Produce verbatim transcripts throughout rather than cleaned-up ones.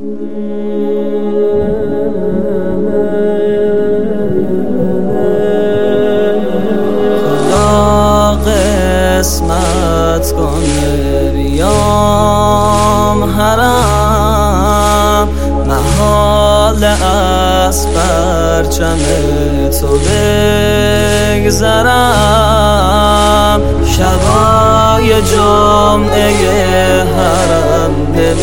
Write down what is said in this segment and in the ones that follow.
خدا قسمت کنه بیام حرم، محال از پرچم تو بگذرم. شبای جمعه حرم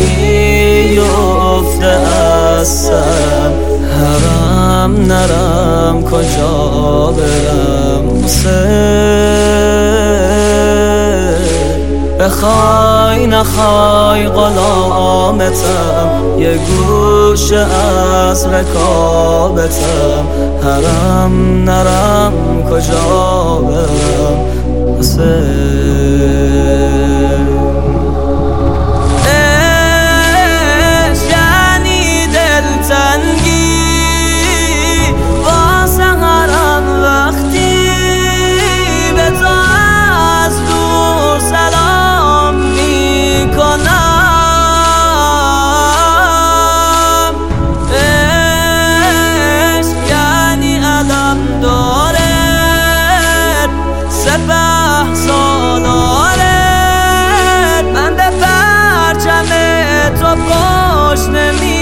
نمیفته از سرم، حرم نرم کجا برم حسین. بخوای نخوای غلامتم، یه گوشه از رکابتم، حرم نرم کجا برم حسین. پشت نمی